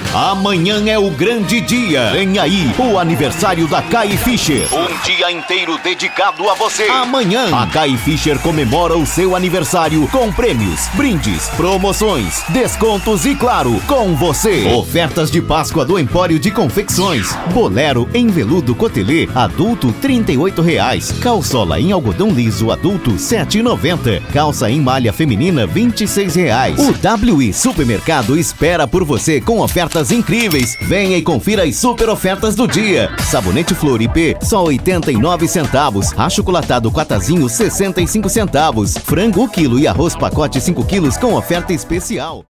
Amanhã é o grande dia. Vem aí o aniversário da Kai Fischer. Um dia inteiro dedicado a você. Amanhã, a Kai Fischer comemora o seu aniversário com prêmios, brindes, promoções, descontos e, claro, com você. Ofertas de Páscoa do Empório de Confecções. Bolero em veludo cotelê, adulto R$ 38,00. Calçola em algodão liso, adulto R$ 7,90. Calça em malha feminina R$ 26,00. O WI Supermercado espera por você com ofertas incríveis. Venha e confira as super ofertas do dia. Sabonete Flor IP, só 89 centavos. Achocolatado Quatazinho, 65 centavos. Frango 1 quilo e arroz pacote 5 quilos com oferta especial.